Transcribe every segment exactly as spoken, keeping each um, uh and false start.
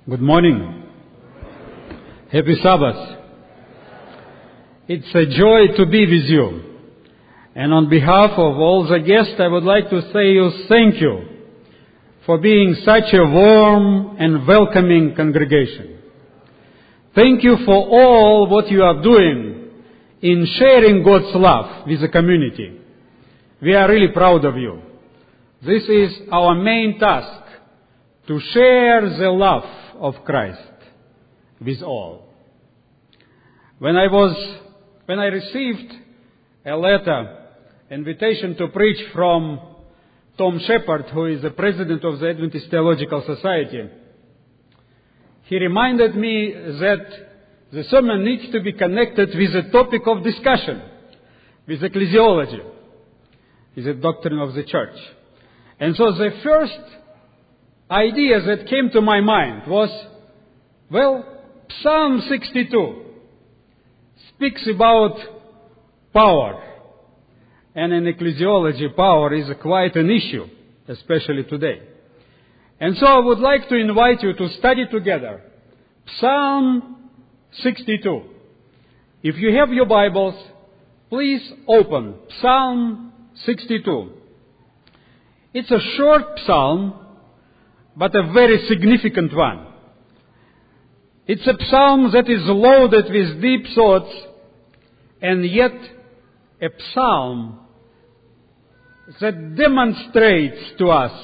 Good morning. Happy Sabbath. It's a joy to be with you. And on behalf of all the guests, I would like to say you thank you for being such a warm and welcoming congregation. Thank you for all what you are doing in sharing God's love with the community. We are really proud of you. This is our main task, to share the love of Christ with all. When I was, when I received a letter, invitation to preach from Tom Shepard, who is the president of the Adventist Theological Society, he reminded me that the sermon needs to be connected with the topic of discussion, with ecclesiology, with the doctrine of the church. And so the first idea that came to my mind was, well, Psalm sixty-two speaks about power. And in ecclesiology, power is quite an issue, especially today. And so I would like to invite you to study together Psalm sixty-two. If you have your Bibles, please open Psalm sixty-two. It's a short psalm, but a very significant one. It's a psalm that is loaded with deep thoughts, and yet a psalm that demonstrates to us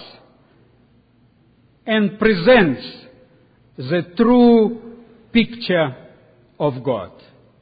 and presents the true picture of God.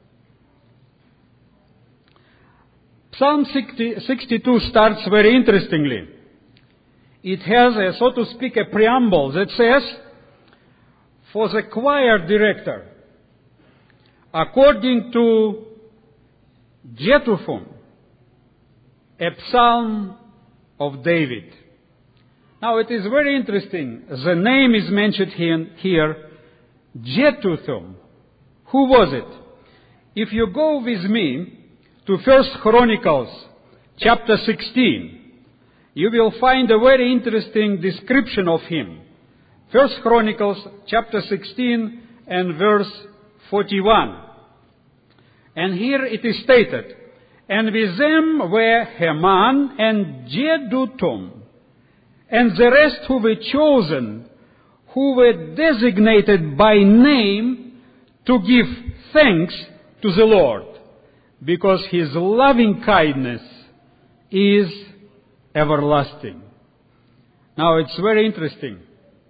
Psalm sixty-two starts very interestingly. It has, a, so to speak, a preamble that says, for the choir director, according to Jeduthun, a psalm of David. Now it is very interesting. The name is mentioned here, here Jeduthun. Who was it? If you go with me to First Chronicles chapter sixteen, you will find a very interesting description of him. First Chronicles chapter sixteen and verse forty-one. And here it is stated, and with them were Heman and Jeduthun, and the rest who were chosen, who were designated by name to give thanks to the Lord, because His loving kindness is everlasting. Now it's very interesting.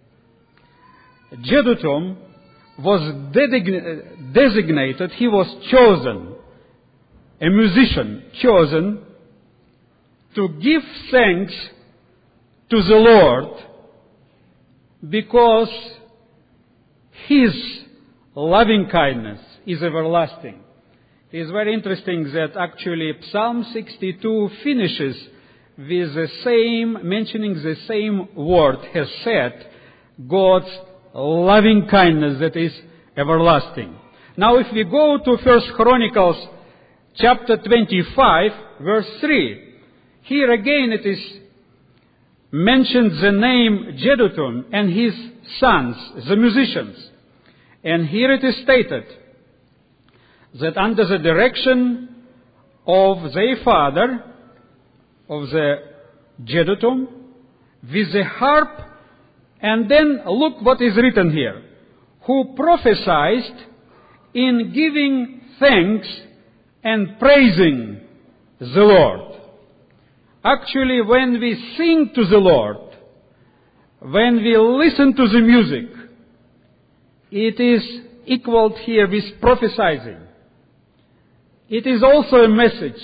Jeduthun was design- designated, he was chosen, a musician chosen to give thanks to the Lord because His loving kindness is everlasting. It is very interesting that actually Psalm sixty-two finishes with the same, mentioning the same word, has said, God's loving kindness that is everlasting. Now if we go to First Chronicles chapter twenty-five, verse three, here again it is mentioned the name Jeduthun and his sons, the musicians. And here it is stated that under the direction of their father, of the Jeduthun, with the harp, and then look what is written here, who prophesied in giving thanks and praising the Lord. Actually, when we sing to the Lord, when we listen to the music, it is equaled here with prophesying. It is also a message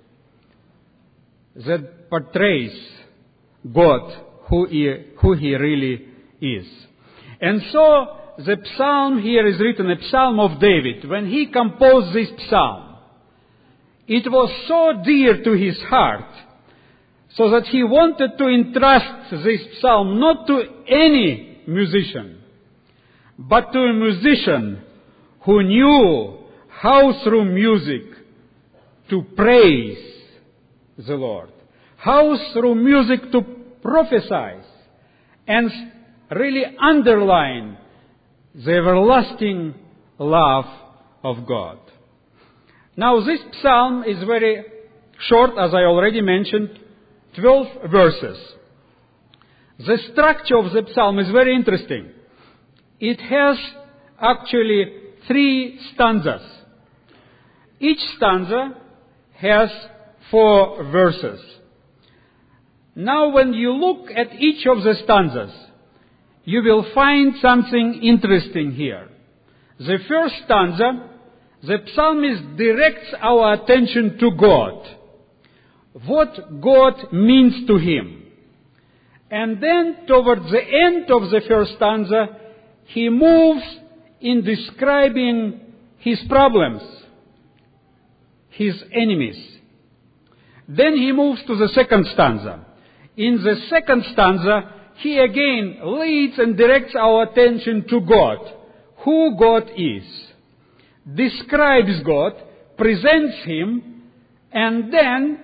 that portrays God, who he, who he really is. And so the psalm here is written, a psalm of David. When he composed this psalm, it was so dear to his heart, so that he wanted to entrust this psalm not to any musician, but to a musician who knew how through music to praise the Lord, how through music to prophesy and really underline the everlasting love of God. Now this psalm is very short, as I already mentioned, twelve verses. The structure of the psalm is very interesting. It has actually three stanzas. Each stanza has four verses. Now when you look at each of the stanzas, you will find something interesting here. The first stanza, the psalmist directs our attention to God, what God means to him. And then towards the end of the first stanza, he moves in describing his problems, his enemies. Then he moves to the second stanza. In the second stanza, he again leads and directs our attention to God, who God is, describes God, presents him, and then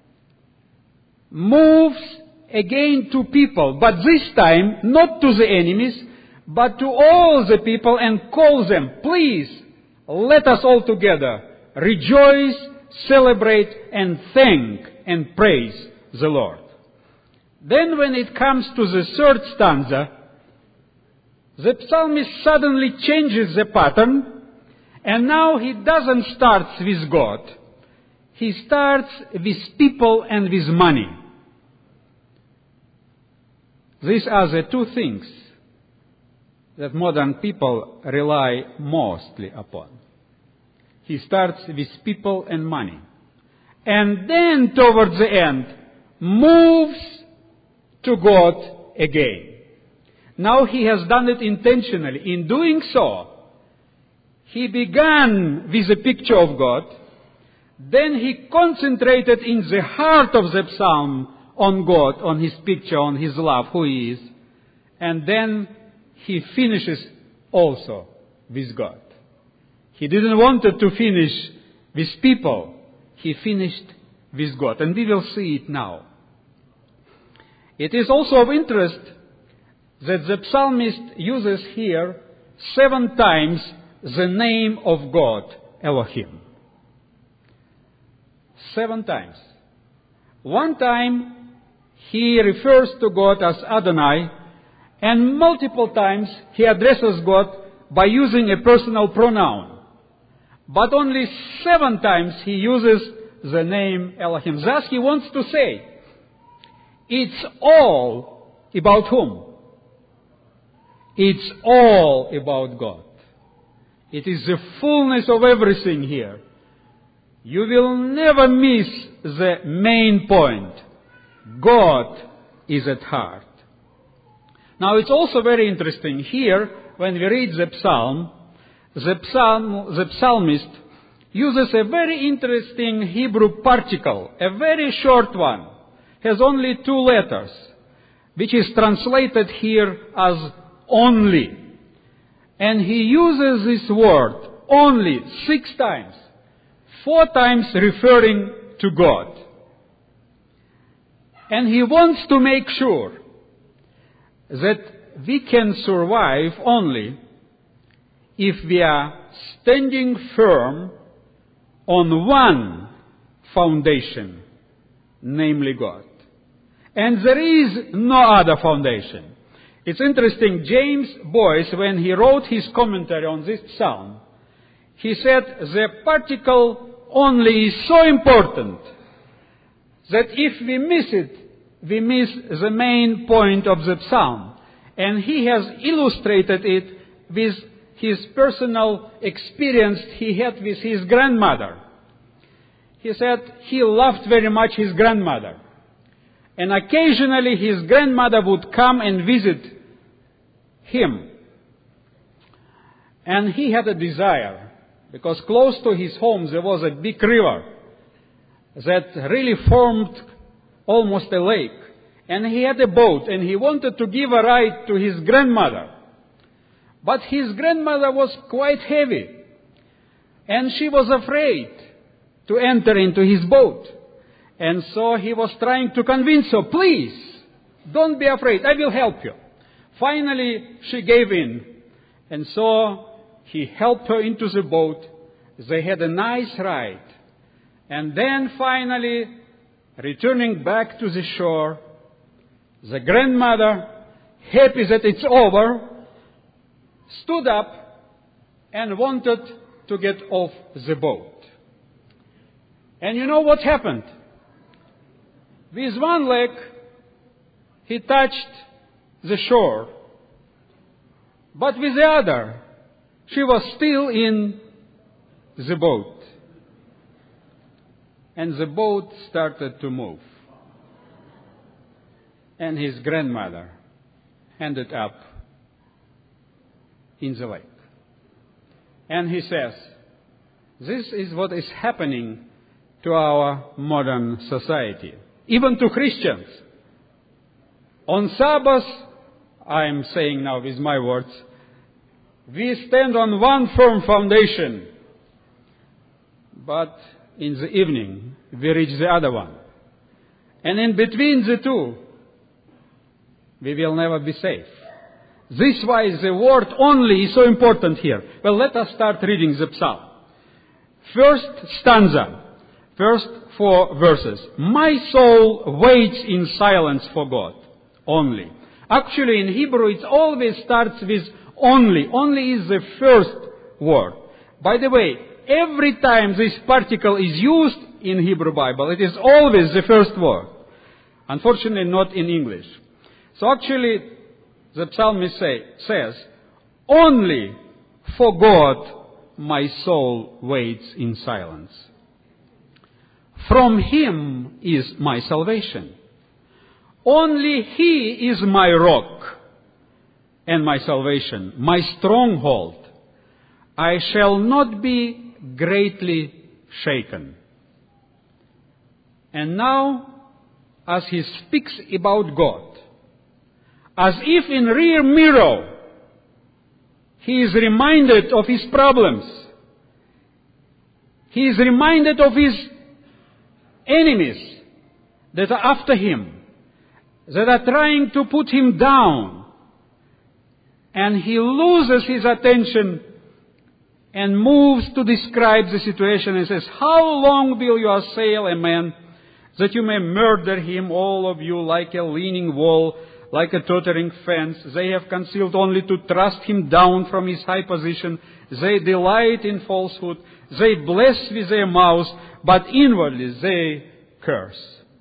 moves again to people, but this time not to the enemies, but to all the people, and calls them, please, let us all together rejoice, celebrate, and thank and praise the Lord. Then when it comes to the third stanza, the psalmist suddenly changes the pattern, and now he doesn't start with God. He starts with people and with money. These are the two things that modern people rely mostly upon. He starts with people and money. And then towards the end, moves to God again. Now he has done it intentionally. In doing so, he began with a picture of God. Then he concentrated in the heart of the psalm on God, on his picture, on his love, who he is. And then he finishes also with God. He didn't want to finish with people. He finished with God. And we will see it now. It is also of interest that the psalmist uses here seven times the name of God, Elohim. Seven times. One time he refers to God as Adonai, and multiple times he addresses God by using a personal pronoun. But only seven times he uses the name Elohim. Thus he wants to say, it's all about whom? It's all about God. It is the fullness of everything here. You will never miss the main point. God is at heart. Now it's also very interesting here, when we read the psalm, the psalm, the psalmist uses a very interesting Hebrew particle, a very short one, has only two letters, which is translated here as only. And he uses this word, only, six times, four times referring to God. And he wants to make sure that we can survive only if we are standing firm on one foundation, namely God. And there is no other foundation. It's interesting, James Boyce, when he wrote his commentary on this psalm, he said the particle only is so important that if we miss it, we miss the main point of the psalm. And he has illustrated it with his personal experience he had with his grandmother. He said he loved very much his grandmother. And occasionally his grandmother would come and visit him. And he had a desire, because close to his home there was a big river that really formed almost a lake. And he had a boat, and he wanted to give a ride to his grandmother. But his grandmother was quite heavy, and she was afraid to enter into his boat. And so he was trying to convince her, please, don't be afraid, I will help you. Finally, she gave in, And so he helped her into the boat. They had a nice ride. And then finally, returning back to the shore, the grandmother, happy that it's over, stood up and wanted to get off the boat. And you know what happened? With one leg, he touched the shore. But with the other, she was still in the boat. And the boat started to move. And his grandmother ended up in the lake. And he says, this is what is happening to our modern society, even to Christians. On Sabbath, I am saying now with my words, we stand on one firm foundation, but in the evening we reach the other one. And in between the two, we will never be safe. This is why the word only is so important here. Well, let us start reading the psalm. First stanza, first four verses. My soul waits in silence for God. Only. Actually, in Hebrew, it always starts with only. Only is the first word. By the way, every time this particle is used in Hebrew Bible, it is always the first word. Unfortunately, not in English. So actually, the psalmist say, says, only for God my soul waits in silence. From Him is my salvation. Only He is my rock and my salvation, my stronghold. I shall not be greatly shaken. And now, as he speaks about God, as if in rear mirror, he is reminded of his problems. He is reminded of his enemies that are after him, that are trying to put him down. And he loses his attention and moves to describe the situation and says, how long will you assail a man that you may murder him, all of you, like a leaning wall, like a tottering fence? They have concealed only to thrust him down from his high position. They delight in falsehood. They bless with their mouths, but inwardly they curse.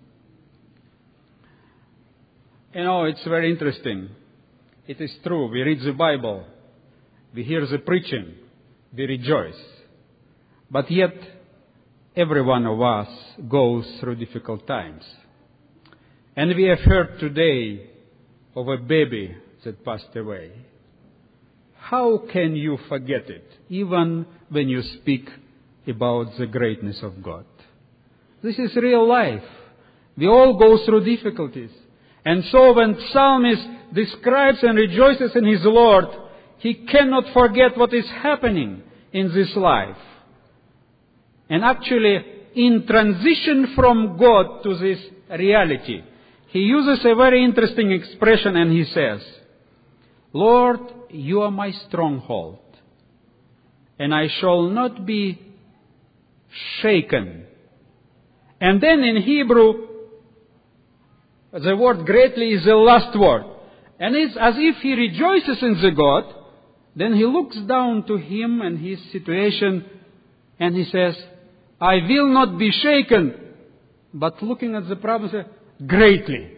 You know, it's very interesting. It is true. We read the Bible. We hear the preaching. We rejoice. But yet, every one of us goes through difficult times. And we have heard today of a baby that passed away. How can you forget it, even when you speak about the greatness of God? This is real life. We all go through difficulties. And so when psalmist describes and rejoices in his Lord, he cannot forget what is happening in this life. And actually, in transition from God to this reality, he uses a very interesting expression and he says, Lord, you are my stronghold, and I shall not be shaken. And then in Hebrew, the word greatly is the last word. And it's as if he rejoices in the God, then he looks down to him and his situation, and he says, I will not be shaken. But looking at the problem, he says, greatly.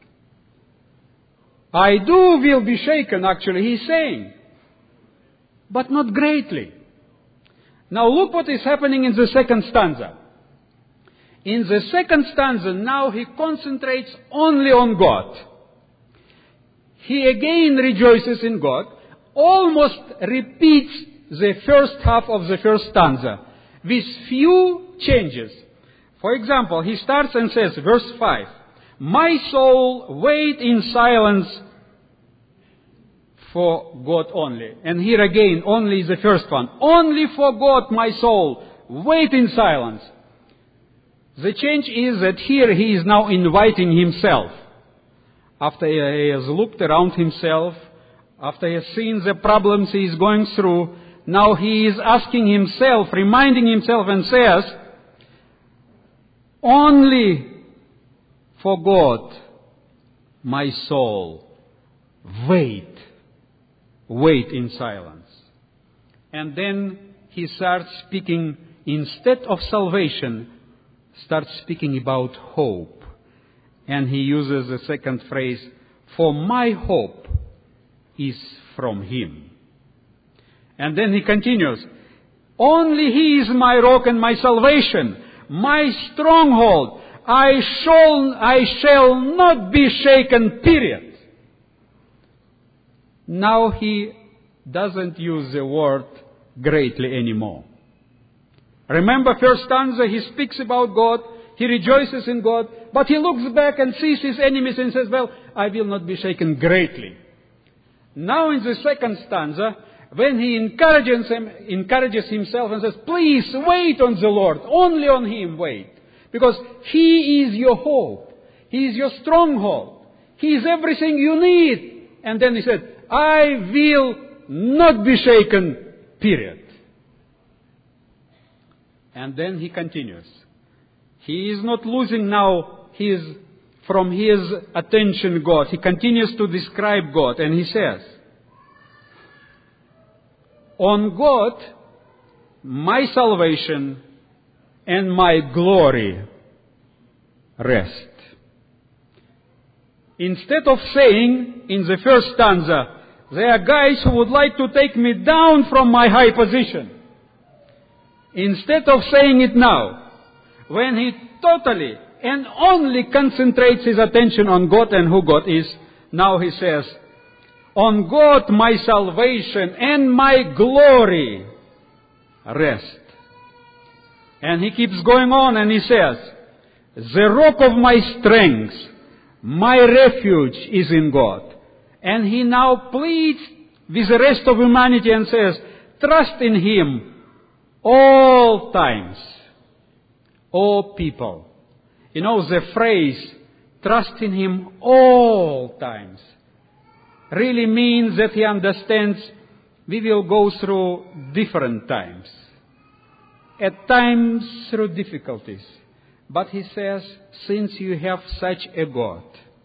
I do will be shaken, actually, he's saying. But not greatly. Now look what is happening in the second stanza. In the second stanza, now he concentrates only on God. He again rejoices in God, almost repeats the first half of the first stanza, with few changes. For example, he starts and says, verse five, my soul wait in silence for God only. And here again, only is the first one. Only for God, my soul, wait in silence. The change is that here he is now inviting himself. After he has looked around himself, After he has seen the problems he is going through, now he is asking himself, reminding himself and says, only for God, my soul, wait. Wait in silence. And then he starts speaking, instead of salvation, starts speaking about hope. And he uses the second phrase, for my hope is from him. And then he continues, only he is my rock and my salvation, my stronghold. I shall, I shall not be shaken, period. Now he doesn't use the word greatly anymore. Remember first stanza, he speaks about God, he rejoices in God, but he looks back and sees his enemies and says, well, I will not be shaken greatly. Now in the second stanza, when he encourages, him, encourages himself and says, please wait on the Lord, only on him wait. Because he is your hope, he is your stronghold, he is everything you need. And then he said, I will not be shaken, period. And then he continues. He is not losing now his, from his attention God. He continues to describe God, and he says, on God, my salvation and my glory rest. Instead of saying in the first stanza, there are guys who would like to take me down from my high position. Instead of saying it now, when he totally and only concentrates his attention on God and who God is, now he says, on God my salvation and my glory rest. And he keeps going on and he says, the rock of my strength, my refuge is in God. And he now pleads with the rest of humanity and says, trust in him all times, all people. You know, the phrase, trust in him all times, really means that he understands we will go through different times. At times through difficulties. But he says, since you have such a God,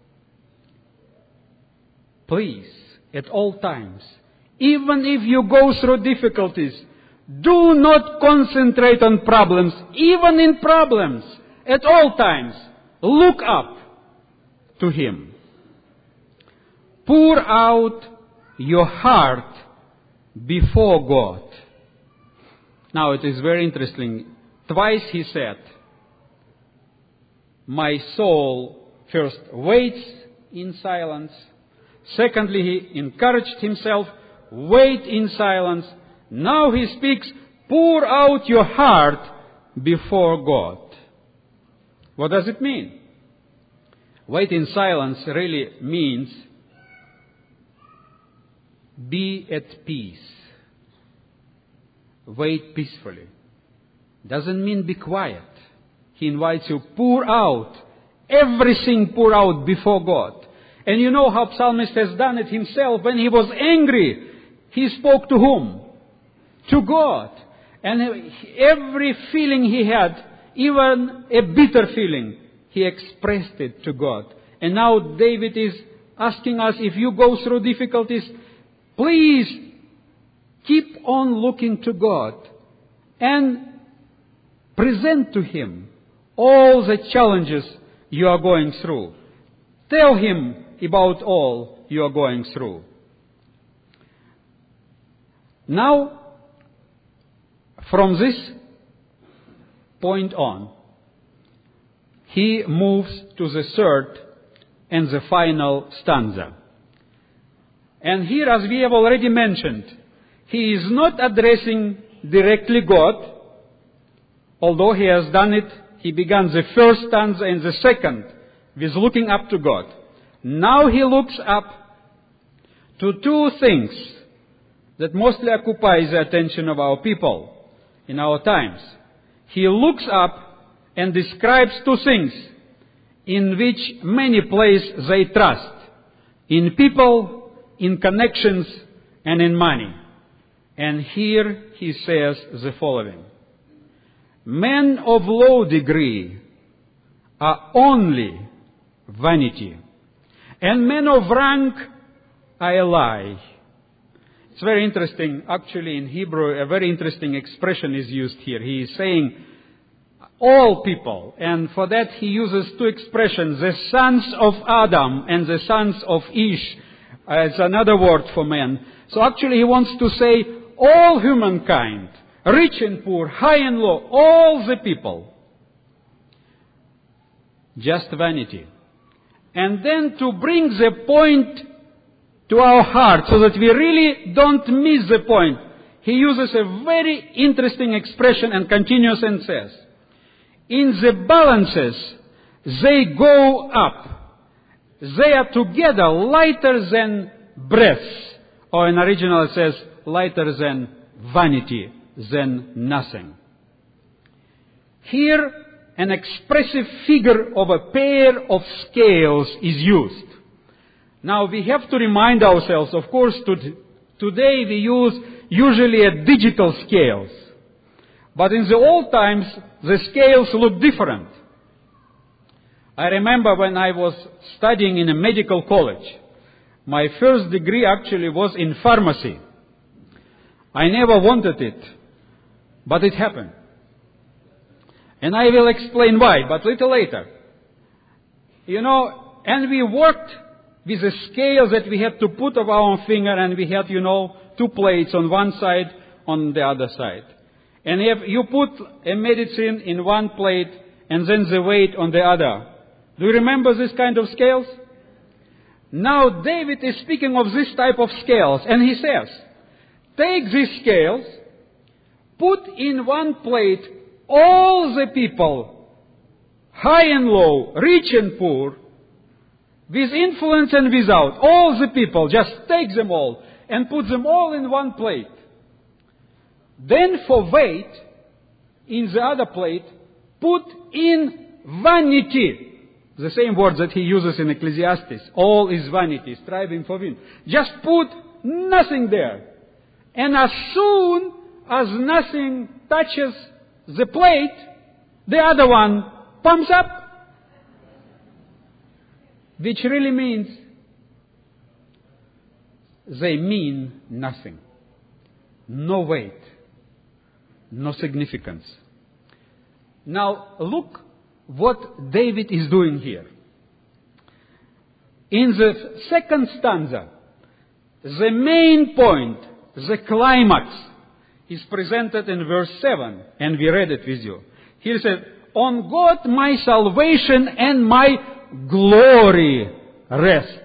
please, at all times, even if you go through difficulties, do not concentrate on problems, even in problems, at all times, look up to him. Pour out your heart before God. Now it is very interesting. Twice he said, my soul first waits in silence. Secondly, he encouraged himself, wait in silence. Now he speaks, pour out your heart before God. What does it mean? Wait in silence really means be at peace. Wait peacefully. Doesn't mean be quiet. He invites you, pour out, everything pour out before God. And you know how Psalmist has done it himself. When he was angry, he spoke to whom? To God. And every feeling he had, even a bitter feeling, he expressed it to God. And now David is asking us, if you go through difficulties, please keep on looking to God and present to him all the challenges you are going through. Tell him about all you are going through. Now, from this point on, he moves to the third and the final stanza. And here, as we have already mentioned, he is not addressing directly God, although he has done it. He began the first stanza and the second with looking up to God. Now he looks up to two things that mostly occupy the attention of our people in our times. He looks up and describes two things in which many place their trust, in people in connections and in money. And here he says the following. Men of low degree are only vanity, and men of rank are a lie. It's very interesting. Actually, in Hebrew, a very interesting expression is used here. He is saying all people, and for that he uses two expressions, the sons of Adam and the sons of Ish, as another word for men. So actually he wants to say all humankind, rich and poor, high and low, all the people. Just vanity. And then to bring the point to our heart so that we really don't miss the point, he uses a very interesting expression and continues and says, in the balances, they go up. They are together lighter than breath. Or in original it says, lighter than vanity, than nothing. Here, an expressive figure of a pair of scales is used. Now, we have to remind ourselves, of course, to, today we use usually a digital scales. But in the old times, the scales looked different. I remember when I was studying in a medical college, my first degree actually was in pharmacy. I never wanted it, but it happened. And I will explain why, but little later. You know, and we worked with a scale that we had to put of our finger, and we had, you know, two plates on one side, on the other side. And if you put a medicine in one plate, and then the weight on the other. Do you remember this kind of scales? Now David is speaking of this type of scales, and he says, take these scales, put in one plate all the people, high and low, rich and poor, with influence and without, all the people, just take them all and put them all in one plate. Then for weight, in the other plate, put in vanity. The same word that he uses in Ecclesiastes. All is vanity, striving for wind. Just put nothing there. And as soon as nothing touches the plate, the other one pumps up. Which really means they mean nothing. No weight. No significance. Now look what David is doing here. In the second stanza, the main point, the climax, is presented in verse seven, and we read it with you. Here it says, on God my salvation and my glory rest.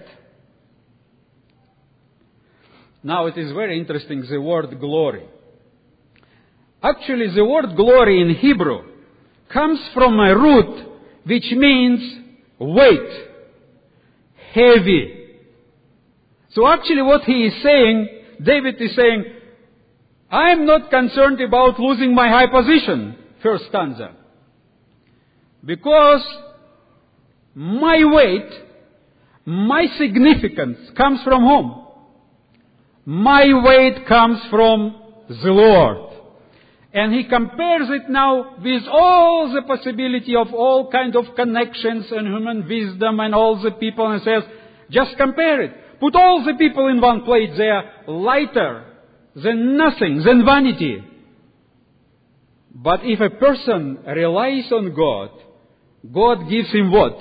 Now it is very interesting, the word glory. Actually, the word glory in Hebrew comes from a root which means weight, heavy. So actually what he is saying, David is saying, I am not concerned about losing my high position, first stanza. Because my weight, my significance comes from whom? My weight comes from the Lord. And he compares it now with all the possibility of all kind of connections and human wisdom and all the people, and says, just compare it. Put all the people in one plate. They are lighter than nothing, than vanity. But if a person relies on God, God gives him what?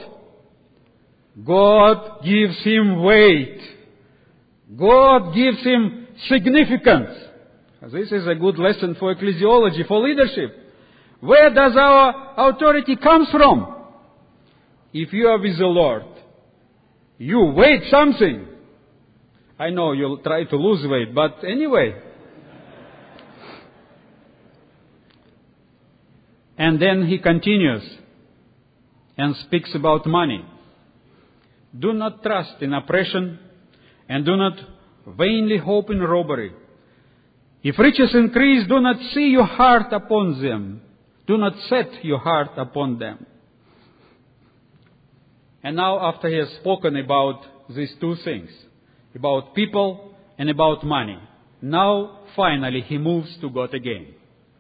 God gives him weight. God gives him significance. This is a good lesson for ecclesiology, for leadership. Where does our authority come from? If you are with the Lord, you weigh something. I know you'll try to lose weight, but anyway. And then he continues and speaks about money. Do not trust in oppression, and do not vainly hope in robbery. If riches increase, do not see your heart upon them. Do not set your heart upon them. And now, after he has spoken about these two things, about people, and about money. Now, finally, he moves to God again.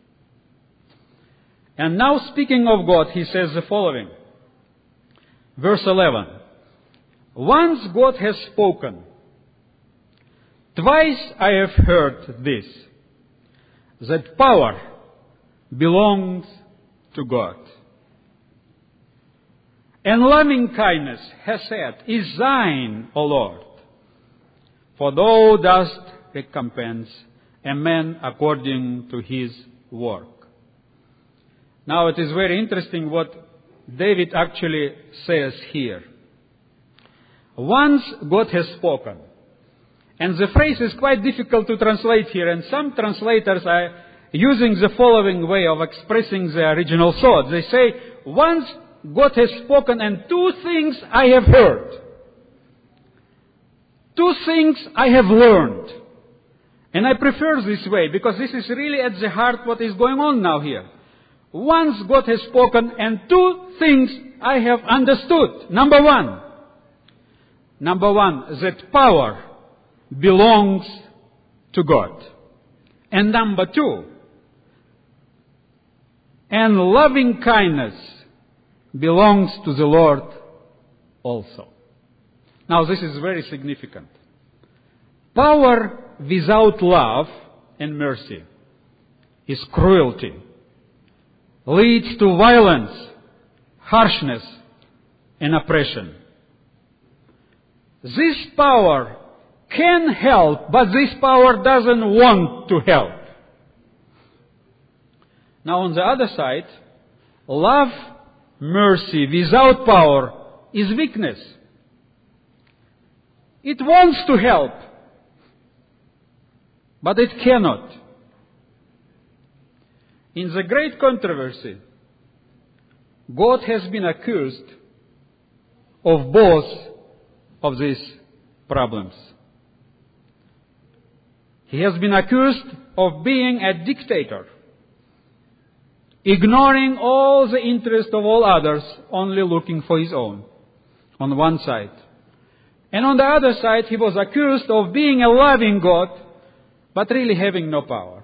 And now, speaking of God, he says the following. Verse eleven. Once God has spoken, twice I have heard this, that power belongs to God. And loving kindness, hesed, is thine, O Lord. For thou dost recompense a man according to his work. Now it is very interesting what David actually says here. Once God has spoken. And the phrase is quite difficult to translate here, and some translators are using the following way of expressing the original thought. They say, once God has spoken, and two things I have heard. Two things I have learned. And I prefer this way, because this is really at the heart what is going on now here. Once God has spoken, and two things I have understood. Number one. Number one, that power belongs to God. And number two, and loving kindness belongs to the Lord also. Now this is very significant. Power without love and mercy is cruelty, leads to violence, harshness, and oppression. This power can help, but this power doesn't want to help. Now on the other side, love, mercy without power is weakness. It wants to help, but it cannot. In the great controversy, God has been accused of both of these problems. He has been accused of being a dictator, ignoring all the interest of all others, only looking for his own, on one side. And on the other side, he was accused of being a loving God, but really having no power.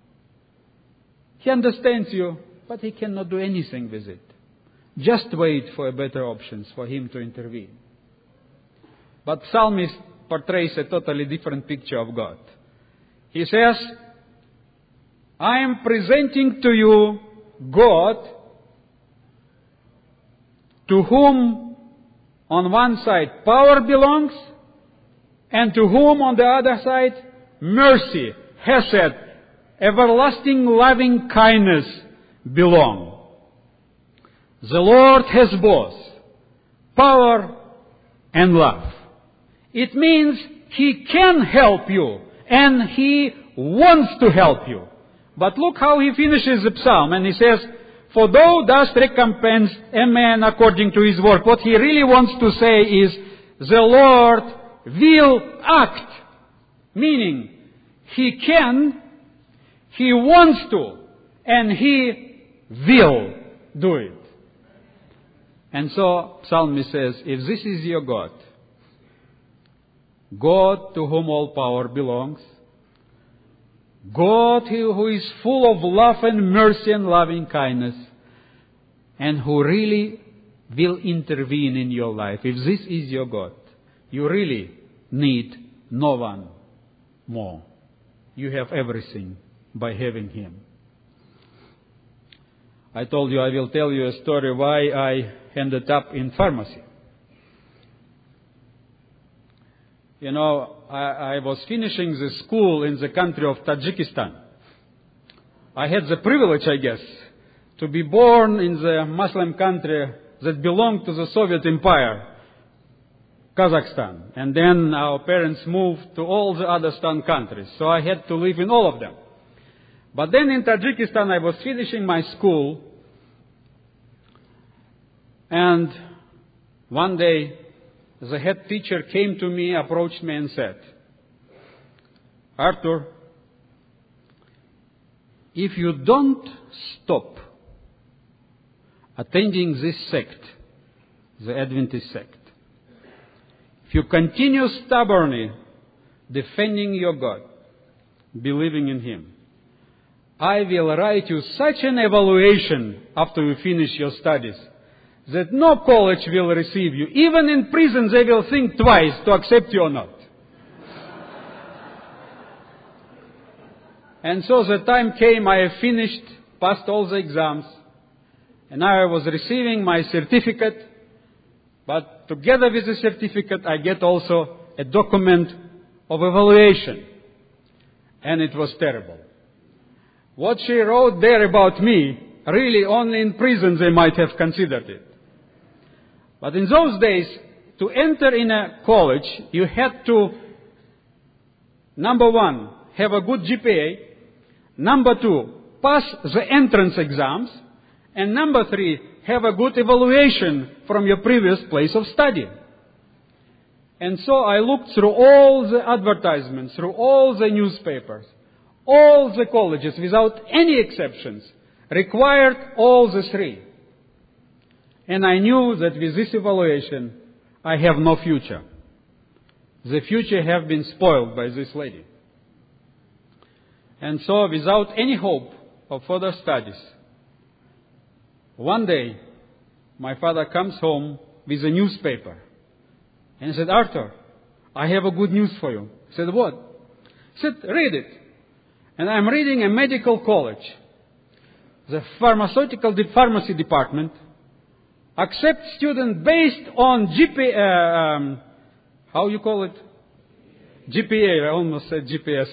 He understands you, but he cannot do anything with it. Just wait for better options for him to intervene. But Psalmist portrays a totally different picture of God. He says, I am presenting to you God, to whom on one side power belongs, and to whom on the other side mercy, hesed, everlasting loving kindness belong. The Lord has both power and love. It means He can help you, and He wants to help you. But look how he finishes the psalm, and he says, for thou dost recompense a man according to his work. What he really wants to say is, the Lord will act. Meaning, He can, He wants to, and He will do it. And so, Psalmist says, if this is your God, God to whom all power belongs, God who is full of love and mercy and loving kindness, and who really will intervene in your life. If this is your God, you really need no one more. You have everything by having Him. I told you I will tell you a story why I ended up in pharmacy. You know, I, I was finishing the school in the country of Tajikistan. I had the privilege, I guess, to be born in the Muslim country that belonged to the Soviet Empire, Kazakhstan. And then our parents moved to all the other Stan countries. So I had to live in all of them. But then in Tajikistan, I was finishing my school. And one day, the head teacher came to me, approached me and said, Arthur, if you don't stop attending this sect, the Adventist sect, if you continue stubbornly defending your God, believing in Him. I will write you such an evaluation after you finish your studies that no college will receive you. Even in prison they will think twice to accept you or not. And so the time came, I have finished, passed all the exams, and I was receiving my certificate, but together with the certificate I get also a document of evaluation. And it was terrible. What she wrote there about me, really only in prison they might have considered it. But in those days, to enter in a college, you had to, number one, have a good G P A, number two, pass the entrance exams, and number three, have a good evaluation from your previous place of study. And so I looked through all the advertisements, through all the newspapers. All the colleges, without any exceptions, required all the three. And I knew that with this evaluation, I have no future. The future have been spoiled by this lady. And so, without any hope of further studies, one day, my father comes home with a newspaper and said, "Arthur, I have a good news for you." I said, "What?" He said, "Read it." And I'm reading a medical college. The pharmaceutical de- pharmacy department accepts students based on G P A, uh, um, how you call it? G P A, I almost said G P S.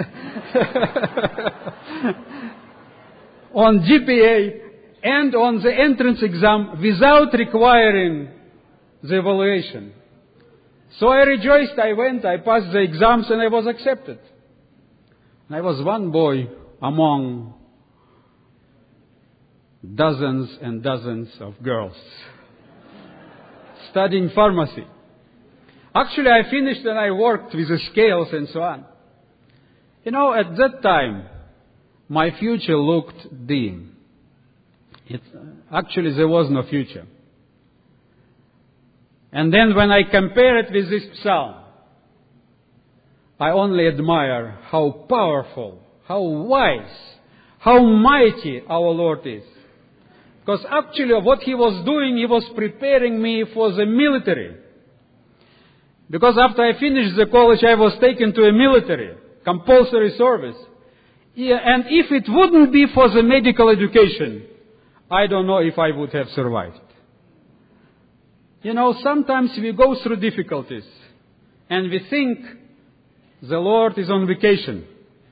On G P A and on the entrance exam without requiring the evaluation. So I rejoiced, I went, I passed the exams and I was accepted. And I was one boy among dozens and dozens of girls studying pharmacy. Actually, I finished and I worked with the scales and so on. You know, at that time, my future looked dim. It, actually, there was no future. And then when I compare it with this psalm, I only admire how powerful, how wise, how mighty our Lord is. Because actually what He was doing, He was preparing me for the military. Because after I finished the college, I was taken to a military, compulsory service. Yeah, and if it wouldn't be for the medical education, I don't know if I would have survived. You know, sometimes we go through difficulties and we think the Lord is on vacation.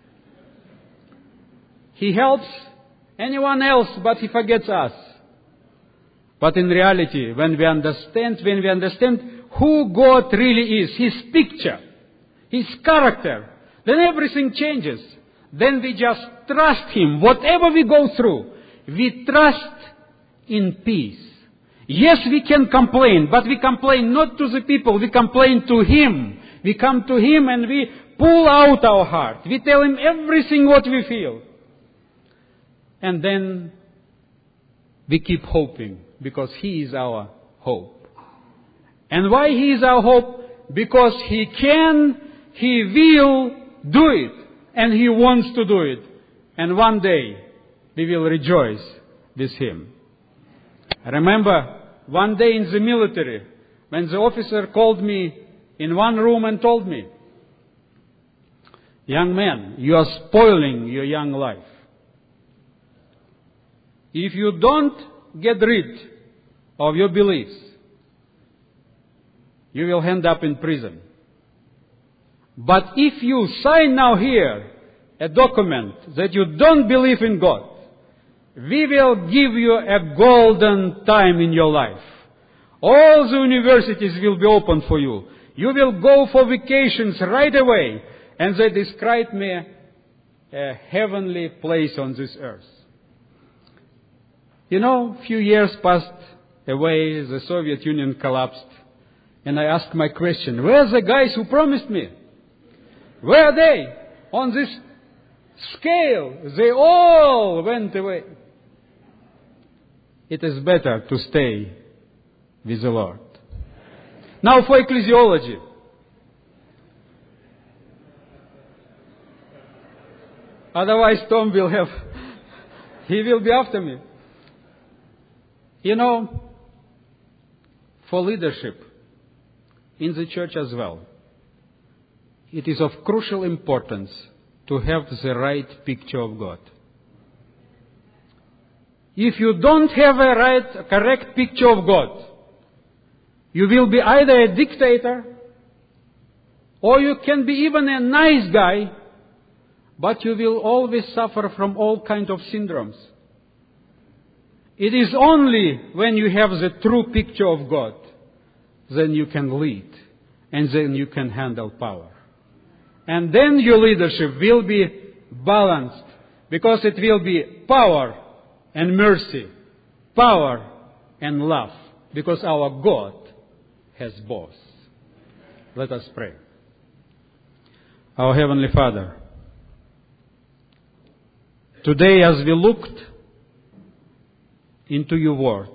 He helps anyone else, but He forgets us. But in reality, when we understand, when we understand who God really is, His picture, His character, then everything changes. Then we just trust Him. Whatever we go through, we trust in peace. Yes, we can complain, but we complain not to the people, we complain to Him. We come to Him and we pull out our heart. We tell Him everything what we feel. And then we keep hoping because He is our hope. And why He is our hope? Because He can, He will do it. And He wants to do it. And one day we will rejoice with Him. I remember one day in the military when the officer called me in one room and told me, "Young man, you are spoiling your young life. If you don't get rid of your beliefs, you will end up in prison. But if you sign now here a document that you don't believe in God, we will give you a golden time in your life. All the universities will be open for you. You will go for vacations right away." And they described me a heavenly place on this earth. You know, a few years passed away, the Soviet Union collapsed. And I asked my question, where are the guys who promised me? Where are they? On this scale, they all went away. It is better to stay with the Lord. Now for ecclesiology. Otherwise, Tom will have, he will be after me. You know, for leadership in the church as well, it is of crucial importance to have the right picture of God. If you don't have a right, a correct picture of God, you will be either a dictator, or you can be even a nice guy, but you will always suffer from all kinds of syndromes. It is only when you have the true picture of God, then you can lead, and then you can handle power. And then your leadership will be balanced, because it will be power and mercy, power and love, because our God has both. Let us pray. Our Heavenly Father, today as we looked into your Word,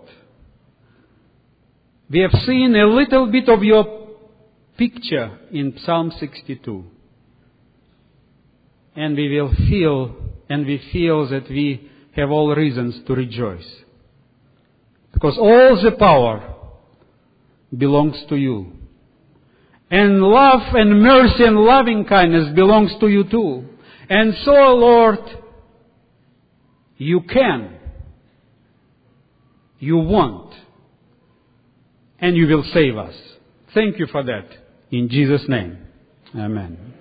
we have seen a little bit of your picture in Psalm sixty-two. And we will feel, and we feel that we have all reasons to rejoice. Because all the power belongs to you. And love and mercy and loving kindness belongs to you too. And so, Lord, you can, you want, and you will save us. Thank you for that. In Jesus' name, amen.